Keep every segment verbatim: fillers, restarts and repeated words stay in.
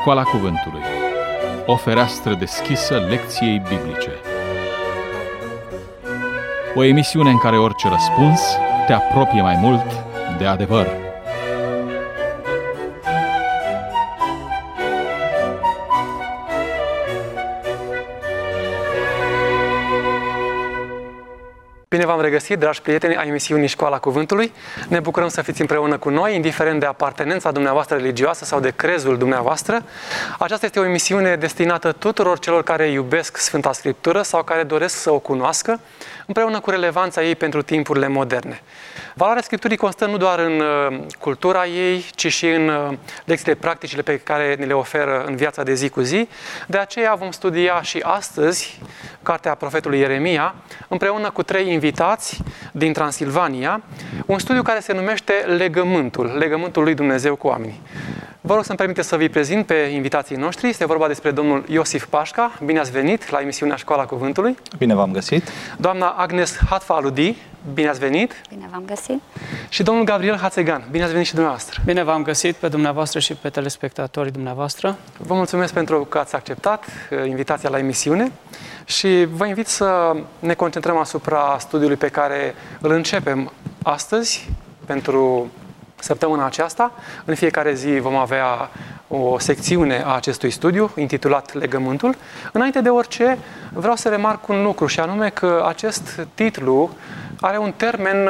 Școala Cuvântului, o fereastră deschisă lecției biblice. O emisiune în care orice răspuns te apropie mai mult de adevăr. Bine v-am regăsit, dragi prieteni ai emisiunii Școala Cuvântului. Ne bucurăm să fiți împreună cu noi, indiferent de apartenența dumneavoastră religioasă sau de crezul dumneavoastră. Aceasta este o emisiune destinată tuturor celor care iubesc Sfânta Scriptură sau care doresc să o cunoască, împreună cu relevanța ei pentru timpurile moderne. Valoarea Scripturii constă nu doar în cultura ei, ci și în lecțiile practicile pe care ne le oferă în viața de zi cu zi. De aceea vom studia și astăzi cartea profetului Ieremia, împreună cu trei invitați din Transilvania, un studiu care se numește Legământul, Legământul lui Dumnezeu cu oamenii. Vă rog să-mi permite să vi prezint pe invitații noștri. Este vorba despre domnul Iosif Pașca. Bine ați venit la emisiunea Școala Cuvântului. Bine v-am găsit. Doamna Agnes Hatfa-Aludi. Bine ați venit. Bine v-am găsit. Și domnul Gabriel Hațegan. Bine ați venit și dumneavoastră. Bine v-am găsit pe dumneavoastră și pe telespectatorii dumneavoastră. Vă mulțumesc pentru că ați acceptat invitația la emisiune și vă invit să ne concentrăm asupra studiului pe care îl începem astăzi pentru săptămâna aceasta. În fiecare zi vom avea o secțiune a acestui studiu, intitulat Legământul. Înainte de orice, vreau să remarc un lucru, și anume că acest titlu are un termen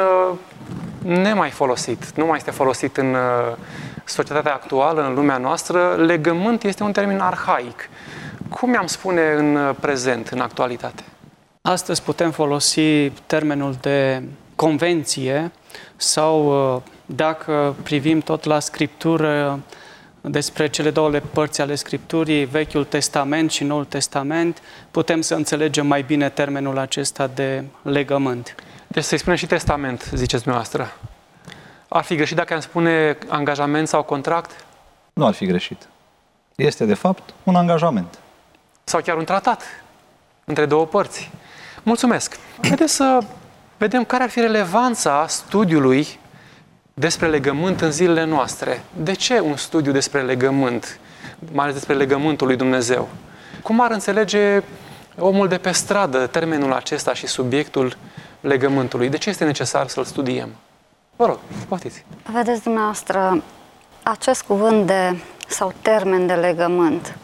nemai folosit. Nu mai este folosit în societatea actuală, în lumea noastră. Legământ este un termen arhaic. Cum i-am spune în prezent, în actualitate? Astăzi putem folosi termenul de convenție sau, dacă privim tot la Scriptură, despre cele două părți ale Scripturii, Vechiul Testament și Noul Testament, putem să înțelegem mai bine termenul acesta de legământ. Deci să-i spunem și testament, ziceți dumneavoastră. Ar fi greșit dacă am spune angajament sau contract? Nu ar fi greșit. Este, de fapt, un angajament. Sau chiar un tratat între două părți. Mulțumesc! Haideți să vedem care ar fi relevanța studiului despre legământ în zilele noastre. De ce un studiu despre legământ, mai ales despre legământul lui Dumnezeu? Cum ar înțelege omul de pe stradă termenul acesta și subiectul legământului? De ce este necesar să-l studiem? Vă rog, poftiți. Vedeți dumneavoastră, acest cuvânt de, sau termen de legământ,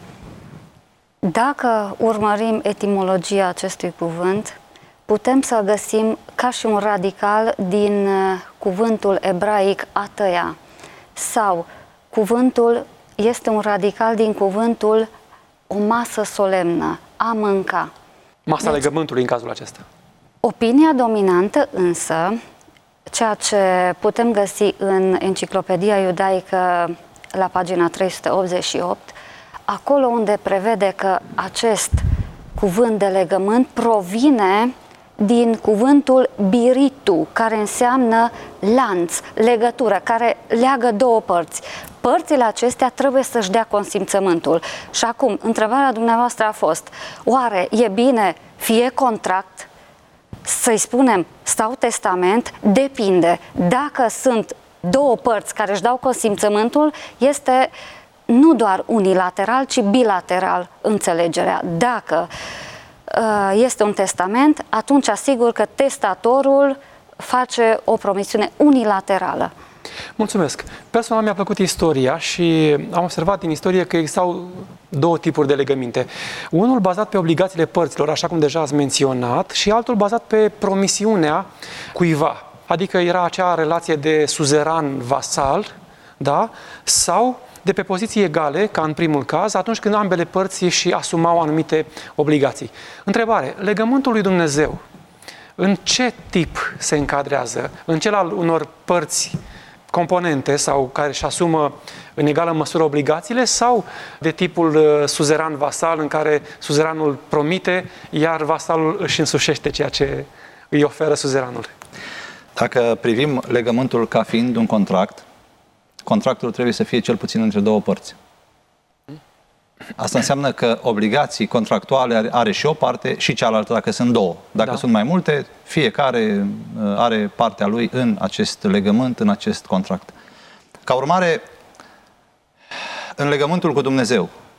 dacă urmărim etimologia acestui cuvânt, putem să găsim ca și un radical din cuvântul ebraic atăia, sau cuvântul este un radical din cuvântul o masă solemnă, a mânca. Masa deci, legământului în cazul acesta. Opinia dominantă însă, ceea ce putem găsi în Enciclopedia Iudaică la pagina trei sute optzeci și opt, acolo unde prevede că acest cuvânt de legământ provine din cuvântul biritu, care înseamnă lanț, legătură, care leagă două părți. Părțile acestea trebuie să-și dea consimțământul. Și acum, întrebarea dumneavoastră a fost, oare e bine fie contract, să-i spunem, sau testament? Depinde. Dacă sunt două părți care își dau consimțământul, este nu doar unilateral, ci bilateral înțelegerea. Dacă este un testament, atunci asigur că testatorul face o promisiune unilaterală. Mulțumesc! Personal mi-a plăcut istoria și am observat din istorie că existau două tipuri de legăminte. Unul bazat pe obligațiile părților, așa cum deja ați menționat, și altul bazat pe promisiunea cuiva. Adică era acea relație de suzeran-vasal, da? Sau de pe poziții egale, ca în primul caz, atunci când ambele părți și asumau anumite obligații. Întrebare, legământul lui Dumnezeu, în ce tip se încadrează? În cel al unor părți componente sau care își asumă în egală măsură obligațiile, sau de tipul suzeran-vasal, în care suzeranul promite, iar vasalul își însușește ceea ce îi oferă suzeranul? Dacă privim legământul ca fiind un contract, contractul trebuie să fie cel puțin între două părți. Asta înseamnă că obligații contractuale are și o parte și cealaltă dacă sunt două. Dacă da. sunt mai multe, fiecare are partea lui în acest legământ, în acest contract. Ca urmare, în legământul cu Dumnezeu,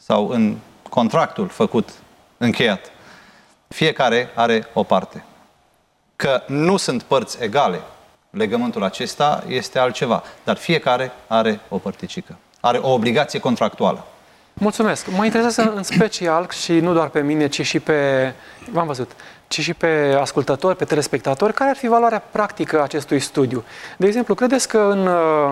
sau în contractul făcut, încheiat, fiecare are o parte. Că nu sunt părți egale, legământul acesta este altceva, dar fiecare are o părticică. Are o obligație contractuală. Mulțumesc. Mă interesează în special și nu doar pe mine, ci și pe, v-am văzut, ci și pe ascultători, pe telespectatori, care ar fi valoarea practică a acestui studiu. De exemplu, credeți că în,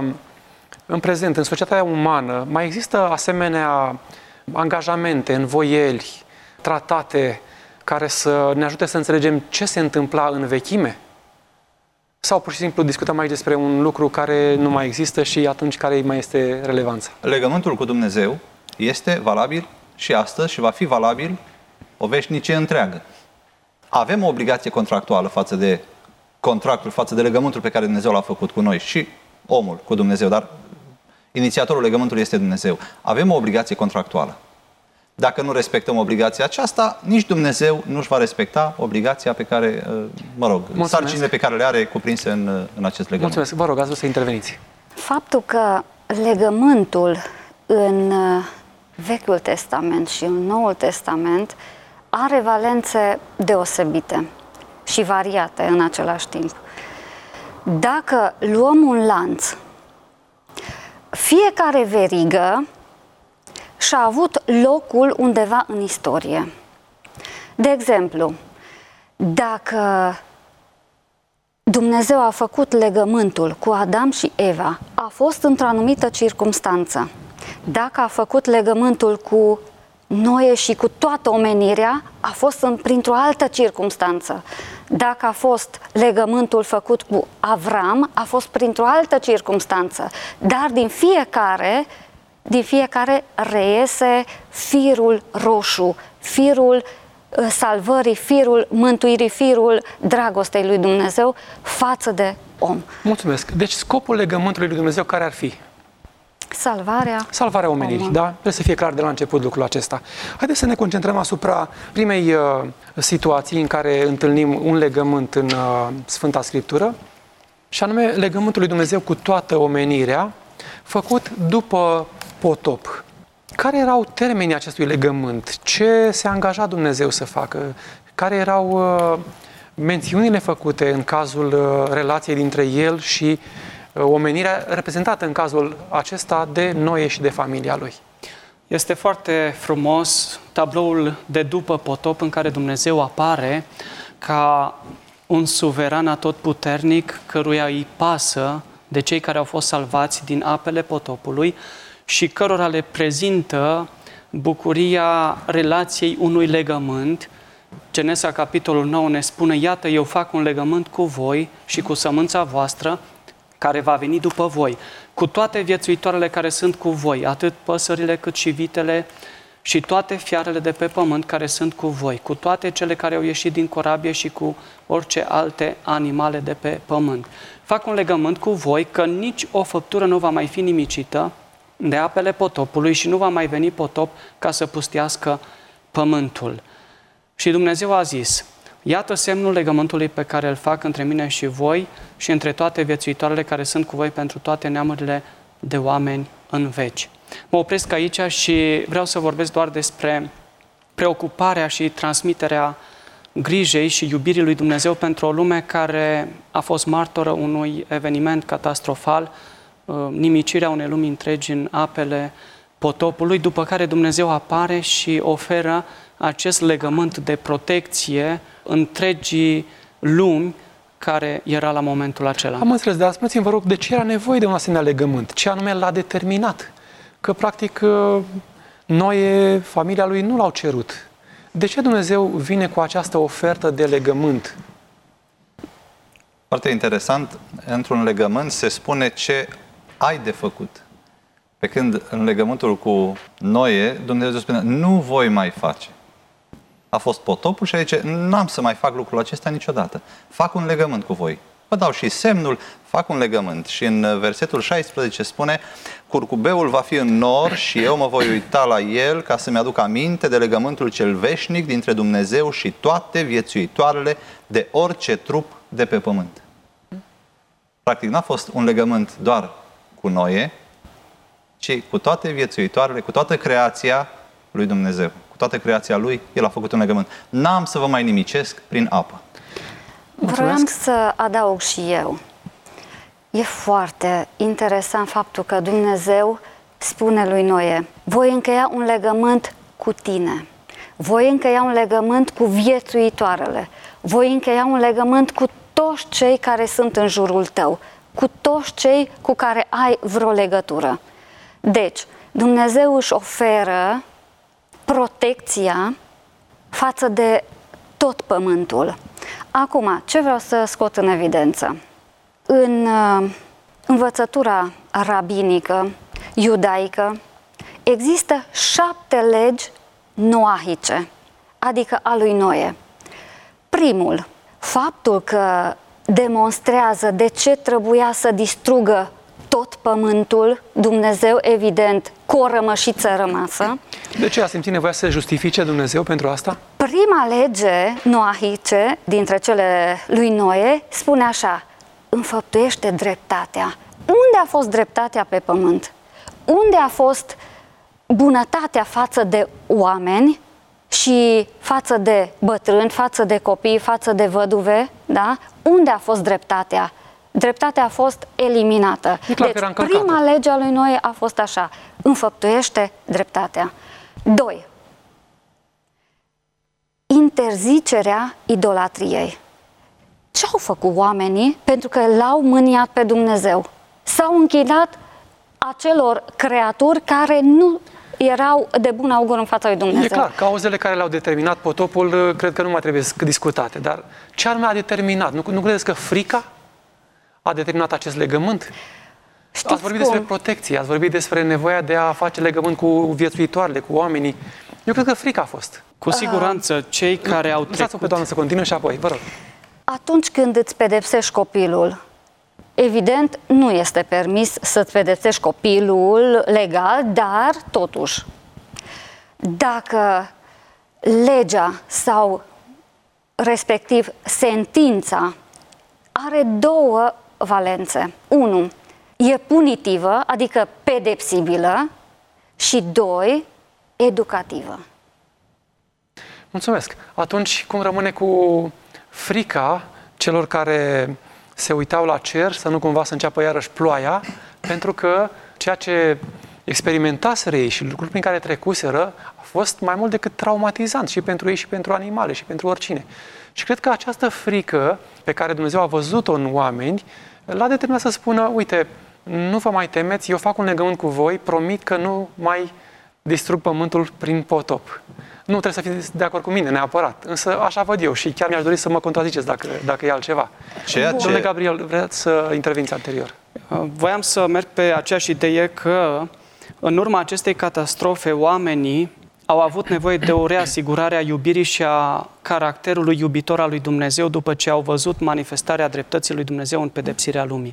în prezent, în societatea umană, mai există asemenea angajamente, învoieli, tratate care să ne ajute să înțelegem ce se întâmpla în vechime? Sau pur și simplu discutăm aici despre un lucru care nu mai există și atunci care mai este relevanța? Legământul cu Dumnezeu este valabil și astăzi și va fi valabil o veșnicie întreagă. Avem o obligație contractuală față de contractul, față de legământul pe care Dumnezeu l-a făcut cu noi și omul cu Dumnezeu, dar inițiatorul legământului este Dumnezeu. Avem o obligație contractuală. Dacă nu respectăm obligația aceasta, nici Dumnezeu nu își va respecta obligația pe care, mă rog, Mulțumesc. sarcinile pe care le are cuprinse în, în acest legământ. Mulțumesc. Vă rog, ați vrut să interveniți. Faptul că legământul în Vechiul Testament și în Noul Testament are valențe deosebite și variate în același timp. Dacă luăm un lanț, fiecare verigă și-a avut locul undeva în istorie. De exemplu, dacă Dumnezeu a făcut legământul cu Adam și Eva, a fost într-o anumită circumstanță. Dacă a făcut legământul cu Noe și cu toată omenirea, a fost în, printr-o altă circumstanță. Dacă a fost legământul făcut cu Avram, a fost printr-o altă circumstanță. Dar din fiecare, din fiecare reiese firul roșu, firul salvării, firul mântuirii, firul dragostei lui Dumnezeu față de om. Mulțumesc. Deci scopul legământului lui Dumnezeu care ar fi? Salvarea. Salvarea omenirii, om. Da? Trebuie să fie clar de la început lucrul acesta. Haideți să ne concentrăm asupra primei uh, situații în care întâlnim un legământ în uh, Sfânta Scriptură, și anume legământul lui Dumnezeu cu toată omenirea, făcut după potop. Care erau termenii acestui legământ? Ce se angaja Dumnezeu să facă? Care erau uh, mențiunile făcute în cazul uh, relației dintre El și uh, omenirea reprezentată în cazul acesta de Noe și de familia lui? Este foarte frumos tabloul de după potop în care Dumnezeu apare ca un suveran atotputernic căruia îi pasă de cei care au fost salvați din apele potopului și cărora le prezintă bucuria relației unui legământ. Genesa, capitolul nouă, ne spune: iată, eu fac un legământ cu voi și cu sămânța voastră, care va veni după voi, cu toate viețuitoarele care sunt cu voi, atât păsările cât și vitele și toate fiarele de pe pământ care sunt cu voi, cu toate cele care au ieșit din corabie și cu orice alte animale de pe pământ. Fac un legământ cu voi că nici o făptură nu va mai fi nimicită de apele potopului și nu va mai veni potop ca să pustiască pământul. Și Dumnezeu a zis: iată semnul legământului pe care îl fac între mine și voi și între toate viețuitoarele care sunt cu voi pentru toate neamurile de oameni în veci. Mă opresc aici și vreau să vorbesc doar despre preocuparea și transmiterea grijei și iubirii lui Dumnezeu pentru o lume care a fost martoră unui eveniment catastrofal, nimicirea unei lumi întregi în apele potopului, după care Dumnezeu apare și oferă acest legământ de protecție întregii lumi care era la momentul acela. Am înțeles, dar spuneți-mi, vă rog, de ce era nevoie de un asemenea legământ? Ce anume l-a determinat? Că, practic, Noe, familia lui, nu l-au cerut. De ce Dumnezeu vine cu această ofertă de legământ? Foarte interesant, într-un legământ se spune ce ai de făcut. Pe când în legământul cu Noe, Dumnezeu spune: nu voi mai face. A fost potopul și zice: n-am să mai fac lucrul acesta niciodată. Fac un legământ cu voi. Vă dau și semnul, fac un legământ. Și în versetul șaisprezece spune: curcubeul va fi în nor și eu mă voi uita la el ca să-mi aduc aminte de legământul cel veșnic dintre Dumnezeu și toate viețuitoarele de orice trup de pe pământ. Practic n-a fost un legământ doar cu Noe, ci cu toate viețuitoarele, cu toată creația lui Dumnezeu. Cu toată creația lui, el a făcut un legământ. N-am să vă mai nimicesc prin apă. Vreau să adaug și eu. E foarte interesant faptul că Dumnezeu spune lui Noe: voi încheia un legământ cu tine, voi încheia un legământ cu viețuitoarele, voi încheia un legământ cu toți cei care sunt în jurul tău, cu toți cei cu care ai vreo legătură. Deci, Dumnezeu își oferă protecția față de tot pământul. Acum, ce vreau să scot în evidență? În uh, învățătura rabinică, iudaică, există șapte legi noahice, adică a lui Noe. Primul, faptul că demonstrează de ce trebuia să distrugă tot pământul, Dumnezeu, evident, cu o rămășiță rămasă. De ce a simțit nevoia să justifice Dumnezeu pentru asta? Prima lege noahice dintre cele lui Noe spune așa: înfăptuiește dreptatea. Unde a fost dreptatea pe pământ? Unde a fost bunătatea față de oameni și față de bătrâni, față de copii, față de văduve, da? Unde a fost dreptatea? Dreptatea a fost eliminată. Deci, prima lege a lui Noe a fost așa: înfăptuiește dreptatea. Doi. Interzicerea idolatriei. Ce au făcut oamenii pentru că l-au mâniat pe Dumnezeu? S-au închinat acelor creaturi care nu erau de bun augur în fața lui Dumnezeu. E clar, cauzele care le-au determinat potopul cred că nu mai trebuie discutate, dar ce anume a determinat? Nu, nu credeți că frica a determinat acest legământ? Știți ați vorbit cum? despre protecție, ați vorbit despre nevoia de a face legământ cu viețuitoarele, cu oamenii. Eu cred că frica a fost. Cu siguranță, cei care au trecut... Lăsați-o pe doamnă să continue și apoi, vă rog. Atunci când îți pedepsești copilul, evident, nu este permis să-ți pedepsești copilul legal, dar totuși, dacă legea sau respectiv sentința are două valențe. Unu, e punitivă, adică pedepsibilă, și doi, educativă. Mulțumesc. Atunci, cum rămâne cu frica celor care se uitau la cer, să nu cumva să înceapă iarăși ploaia, pentru că ceea ce experimentaseră ei și lucruri prin care trecuseră a fost mai mult decât traumatizant și pentru ei și pentru animale și pentru oricine. Și cred că această frică pe care Dumnezeu a văzut-o în oameni l-a determinat să spună: uite, nu vă mai temeți, eu fac un legământ cu voi, promit că nu mai distrug pământul prin potop. Nu trebuie să fiți de acord cu mine neapărat, însă așa văd eu și chiar mi-aș dori să mă contraziceți dacă, dacă e altceva. Ceea ce... Domnule Gabriel, vreți să interveniți anterior? Voiam să merg pe aceeași idee că în urma acestei catastrofe oamenii au avut nevoie de o reasigurare a iubirii și a caracterului iubitor al lui Dumnezeu după ce au văzut manifestarea dreptății lui Dumnezeu în pedepsirea lumii.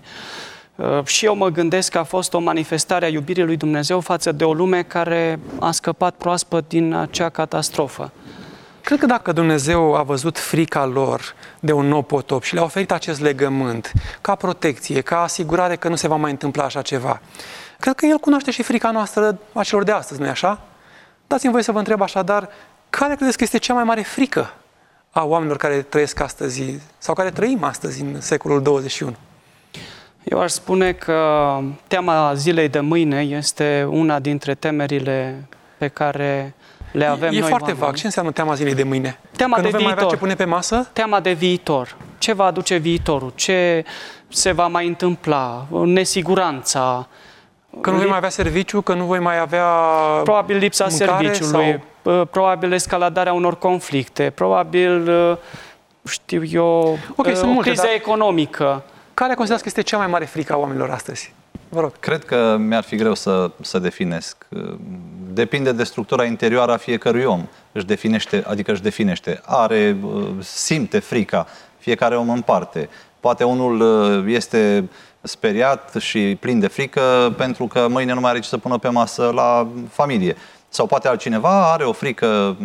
Și eu mă gândesc că a fost o manifestare a iubirii lui Dumnezeu față de o lume care a scăpat proaspăt din acea catastrofă. Cred că dacă Dumnezeu a văzut frica lor de un nou potop și le-a oferit acest legământ ca protecție, ca asigurare că nu se va mai întâmpla așa ceva, cred că El cunoaște și frica noastră a celor de astăzi, nu-i așa? Dați-mi voie să vă întreb așadar, care credeți că este cea mai mare frică a oamenilor care trăiesc astăzi sau care trăim astăzi în secolul douăzeci și unu? Eu aș spune că teama zilei de mâine este una dintre temerile pe care le avem e noi. E foarte oamenii. vag. Ce înseamnă teama zilei de mâine? Teama că de nu viitor. Mai avea ce pune pe masă? Teama de viitor. Ce va aduce viitorul? Ce se va mai întâmpla? Nesiguranța. Că nu voi mai avea serviciu, că nu voi mai avea probabil lipsa serviciului, sau... probabil escaladarea unor conflicte, probabil, știu eu, okay, o multe, criză dar... economică. Care considerați că este cea mai mare frică a oamenilor astăzi? Vă rog. Cred că mi-ar fi greu să, să definesc. Depinde de structura interioară a fiecărui om. Își definește, adică își definește. Are, simte frica, fiecare om în parte. Poate unul este speriat și plin de frică pentru că mâine nu mai are ce să pună pe masă la familie. Sau poate altcineva are o frică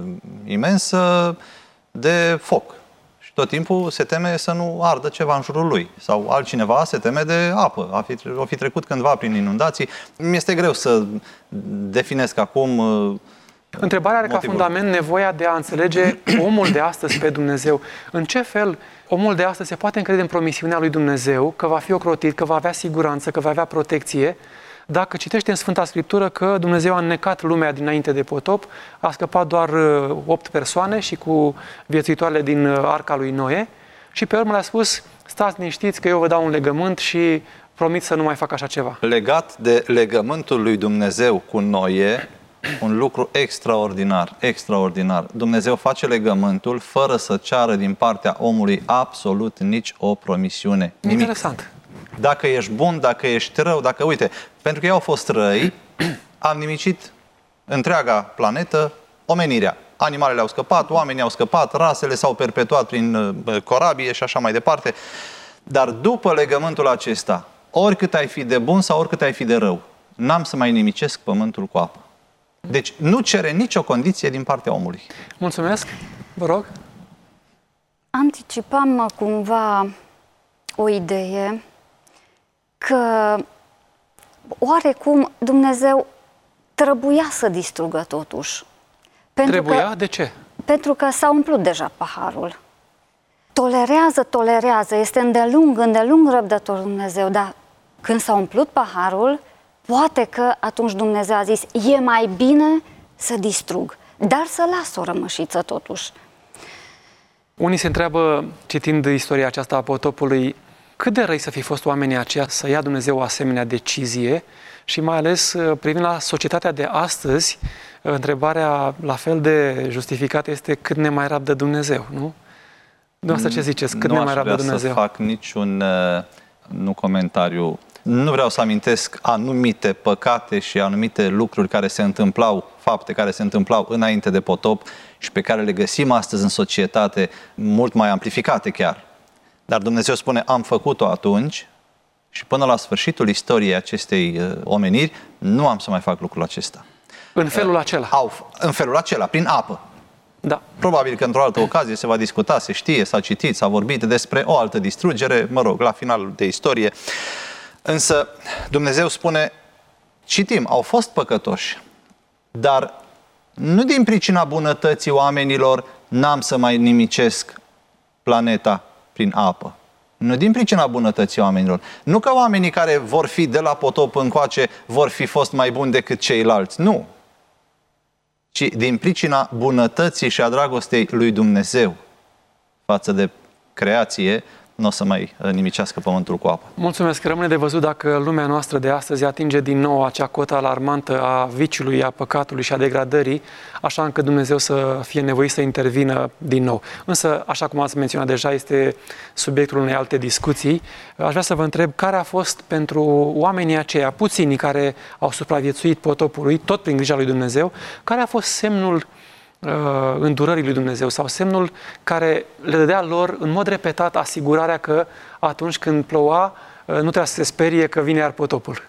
imensă de foc. Tot timpul se teme să nu ardă ceva în jurul lui. Sau altcineva se teme de apă. A fi, a fi trecut cândva prin inundații. Mi-este greu să definesc acum Întrebarea are motivul. ca fundament nevoia de a înțelege omul de astăzi pe Dumnezeu. În ce fel omul de astăzi se poate încrede în promisiunea lui Dumnezeu, că va fi ocrotit, că va avea siguranță, că va avea protecție, dacă citește în Sfânta Scriptură că Dumnezeu a înnecat lumea dinainte de potop, a scăpat doar opt persoane și cu viețuitoarele din arca lui Noe și pe urmă le-a spus, stați liniștiți că eu vă dau un legământ și promit să nu mai fac așa ceva. Legat de legământul lui Dumnezeu cu Noe, un lucru extraordinar, extraordinar. Dumnezeu face legământul fără să ceară din partea omului absolut nici o promisiune. Nimic. Interesant. Dacă ești bun, dacă ești rău, dacă, uite, pentru că ei au fost răi, am nimicit întreaga planetă, omenirea. Animalele au scăpat, oamenii au scăpat, rasele s-au perpetuat prin corabie și așa mai departe. Dar după legământul acesta, oricât ai fi de bun sau oricât ai fi de rău, n-am să mai nimicesc pământul cu apă. Deci nu cere nicio condiție din partea omului. Mulțumesc. Vă rog. Anticipam cumva o idee că oarecum Dumnezeu trebuia să distrugă totuși. Pentru Trebuia? Că, de ce? pentru că s-a umplut deja paharul. Tolerează, tolerează, este îndelung, îndelung răbdător Dumnezeu, dar când s-a umplut paharul, poate că atunci Dumnezeu a zis, e mai bine să distrug, dar să las o rămășiță totuși. Unii se întreabă, citind istoria aceasta a potopului, cât de răi să fi fost oamenii aceia să ia Dumnezeu o asemenea decizie și mai ales privind la societatea de astăzi, întrebarea la fel de justificată este cât ne mai rabdă Dumnezeu, nu? Dumneavoastră ce ziceți? Cât nu ne mai rabdă Dumnezeu? Nu Dumnezeu? aș vrea să fac niciun nu comentariu. Nu vreau să amintesc anumite păcate și anumite lucruri care se întâmplau, fapte care se întâmplau înainte de potop și pe care le găsim astăzi în societate, mult mai amplificate chiar. Dar Dumnezeu spune, am făcut-o atunci și până la sfârșitul istoriei acestei omeniri, nu am să mai fac lucrul acesta. În felul acela? Au, în felul acela, prin apă. Da. Probabil că într-o altă ocazie se va discuta, se știe, s-a citit, s-a vorbit despre o altă distrugere, mă rog, la finalul de istorie. Însă Dumnezeu spune, citim, au fost păcătoși, dar nu din pricina bunătății oamenilor n-am să mai nimicesc planeta prin apă. Nu din pricina bunătății oamenilor. Nu că oamenii care vor fi de la potop încoace vor fi fost mai buni decât ceilalți. Nu. Ci din pricina bunătății și a dragostei lui Dumnezeu față de creație, nu o să mai nimicească pământul cu apă. Mulțumesc. Rămâne de văzut dacă lumea noastră de astăzi atinge din nou acea cotă alarmantă a viciului, a păcatului și a degradării, așa încât Dumnezeu să fie nevoit să intervină din nou. Însă, așa cum ați menționat deja, este subiectul unei alte discuții. Aș vrea să vă întreb care a fost pentru oamenii aceia, puțini care au supraviețuit potopului, tot prin grija lui Dumnezeu, care a fost semnul îndurării lui Dumnezeu sau semnul care le dădea lor în mod repetat asigurarea că atunci când ploua nu trebuia să se sperie că vine iar potopul.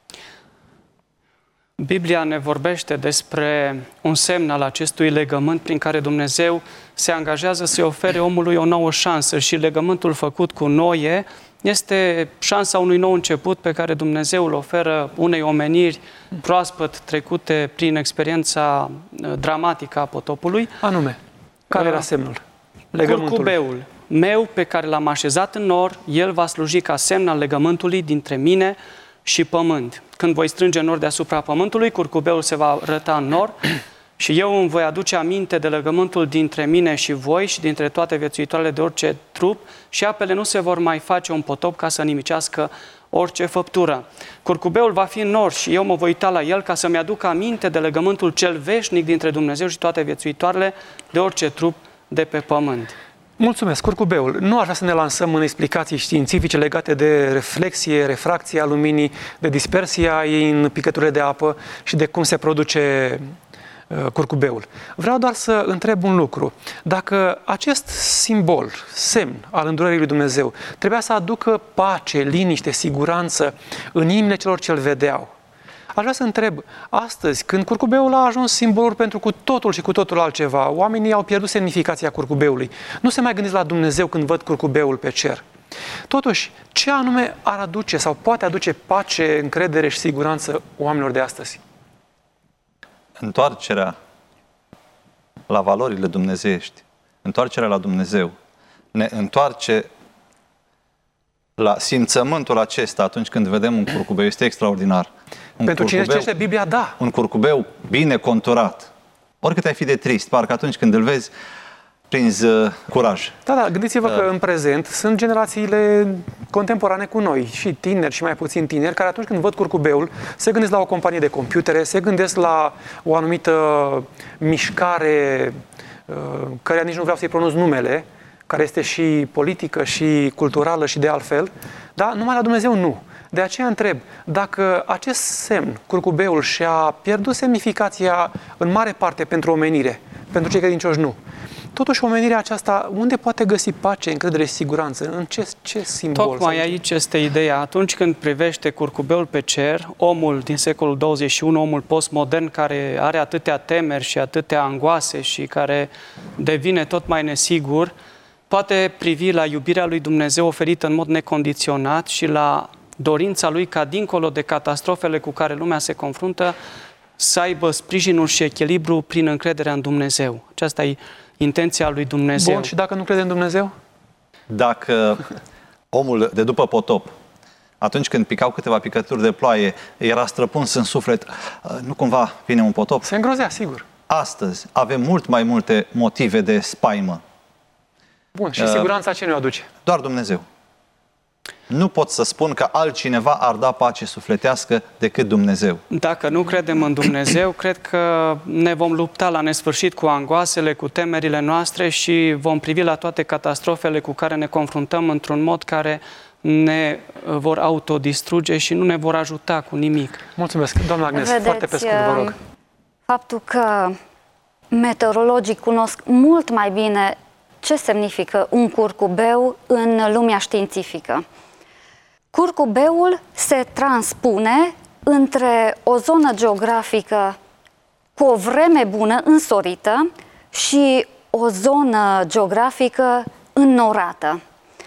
Biblia ne vorbește despre un semn al acestui legământ prin care Dumnezeu se angajează să-i ofere omului o nouă șansă și legământul făcut cu Noe este șansa unui nou început pe care Dumnezeu îl oferă unei omeniri proaspăt trecute prin experiența dramatică a potopului. Anume, care era semnul? Legământul. Curcubeul meu pe care l-am așezat în nor, el va sluji ca semn al legământului dintre mine și pământ. Când voi strânge nor deasupra pământului, curcubeul se va răta în nor și eu îmi voi aduce aminte de legământul dintre mine și voi și dintre toate viețuitoarele de orice trup și apele nu se vor mai face un potop ca să nimicească orice făptură. Curcubeul va fi în nor și eu mă voi uita la el ca să-mi aduc aminte de legământul cel veșnic dintre Dumnezeu și toate viețuitoarele de orice trup de pe pământ. Mulțumesc, curcubeul. Nu aș vrea să ne lansăm în explicații științifice legate de reflexie, refracția luminii, de dispersia ei în picăturile de apă și de cum se produce uh, curcubeul. Vreau doar să întreb un lucru. Dacă acest simbol, semn al îndurării lui Dumnezeu, trebuia să aducă pace, liniște, siguranță în inimile celor ce îl vedeau, aș vrea să întreb, astăzi, când curcubeul a ajuns simbolul pentru cu totul și cu totul altceva, oamenii au pierdut semnificația curcubeului. Nu se mai gândesc la Dumnezeu când văd curcubeul pe cer. Totuși, ce anume ar aduce sau poate aduce pace, încredere și siguranță oamenilor de astăzi? Întoarcerea la valorile dumnezeiești, întoarcerea la Dumnezeu, ne întoarce la simțământul acesta atunci când vedem un curcubeu. Este extraordinar. Un Pentru cine curcubeu, citește Biblia, da. Un curcubeu bine conturat. Oricât ai fi de trist, parcă atunci când îl vezi, prinzi uh, curaj. Da, da, gândiți-vă că în prezent sunt generațiile contemporane cu noi, și tineri și mai puțin tineri, care atunci când văd curcubeul se gândesc la o companie de computere, se gândesc la o anumită mișcare, uh, care nici nu vreau să-i pronunț numele, care este și politică, și culturală, și de altfel, dar numai la Dumnezeu nu. De aceea întreb, dacă acest semn, curcubeul, și-a pierdut semnificația în mare parte pentru omenire, pentru cei credincioși nu, totuși omenirea aceasta, unde poate găsi pace, încredere și siguranță? În ce, ce simbol? Tocmai aici este ideea. Atunci când privește curcubeul pe cer, omul din secolul douăzeci și unu, omul postmodern, care are atâtea temeri și atâtea angoase și care devine tot mai nesigur, poate privi la iubirea lui Dumnezeu oferită în mod necondiționat și la dorința lui ca, dincolo de catastrofele cu care lumea se confruntă, să aibă sprijinul și echilibru prin încrederea în Dumnezeu. Aceasta e intenția lui Dumnezeu. Bun, și dacă nu crede în Dumnezeu? Dacă omul de după potop, atunci când picau câteva picături de ploaie, era străpuns în suflet, nu cumva vine un potop? Se îngrozea, sigur. Astăzi avem mult mai multe motive de spaimă. Bun, și siguranța ce ne aduce? Doar Dumnezeu. Nu pot să spun că altcineva ar da pace sufletească decât Dumnezeu. Dacă nu credem în Dumnezeu, cred că ne vom lupta la nesfârșit cu angoasele, cu temerile noastre și vom privi la toate catastrofele cu care ne confruntăm într-un mod care ne vor autodistruge și nu ne vor ajuta cu nimic. Mulțumesc. Doamna Agnes, Vedeți, foarte pe scurt, vă rog. Faptul că meteorologii cunosc mult mai bine ce semnifică un curcubeu în lumea științifică. Curcubeul se transpune între o zonă geografică cu o vreme bună, însorită, și o zonă geografică înnorată.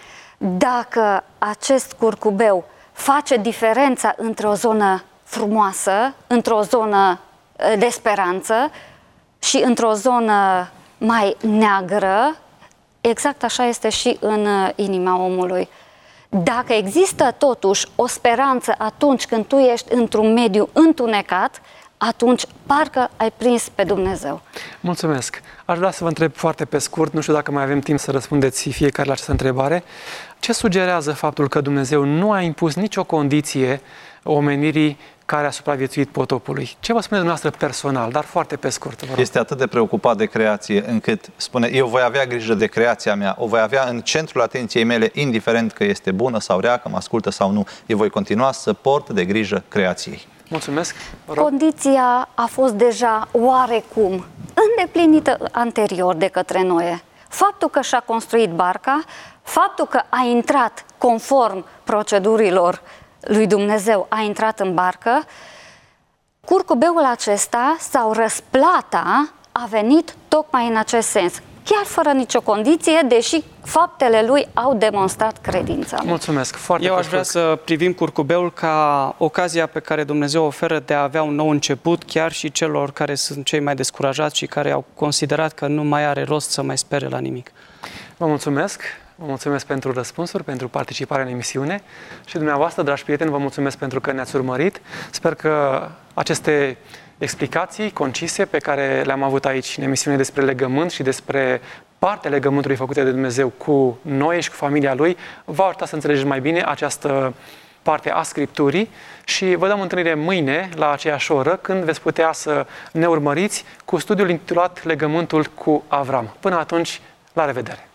Dacă acest curcubeu face diferența între o zonă frumoasă, într-o zonă de speranță și într-o zonă mai neagră, exact așa este și în inima omului. Dacă există totuși o speranță atunci când tu ești într-un mediu întunecat, atunci parcă ai prins pe Dumnezeu. Mulțumesc. Aș vrea să vă întreb foarte pe scurt, nu știu dacă mai avem timp să răspundeți fiecare la această întrebare. Ce sugerează faptul că Dumnezeu nu a impus nicio condiție omenirii care a supraviețuit potopului? Ce vă spune dumneavoastră personal, dar foarte pe scurt? Vă rog. Este atât de preocupat de creație încât spune, eu voi avea grijă de creația mea, o voi avea în centrul atenției mele, indiferent că este bună sau rea, că mă ascultă sau nu. Eu voi continua să port de grijă creației. Mulțumesc. Vă rog. Condiția a fost deja oarecum îndeplinită anterior de către Noe. Faptul că și-a construit barca, faptul că a intrat conform procedurilor lui Dumnezeu, a intrat în barcă, curcubeul acesta sau răsplata a venit tocmai în acest sens, chiar fără nicio condiție, deși faptele lui au demonstrat credința. Mulțumesc. Foarte Eu pe aș vrea scurt. să privim curcubeul ca ocazia pe care Dumnezeu oferă de a avea un nou început, chiar și celor care sunt cei mai descurajați și care au considerat că nu mai are rost să mai spere la nimic. Vă mulțumesc. Vă mulțumesc pentru răspunsuri, pentru participarea în emisiune și dumneavoastră, dragi prieteni, vă mulțumesc pentru că ne-ați urmărit. Sper că aceste explicații concise pe care le-am avut aici în emisiune despre legământ și despre partea legământului făcute de Dumnezeu cu noi și cu familia Lui v-au ajutat să înțelegeți mai bine această parte a Scripturii și vă dăm întâlnire mâine la aceeași oră când veți putea să ne urmăriți cu studiul intitulat Legământul cu Avram. Până atunci, la revedere!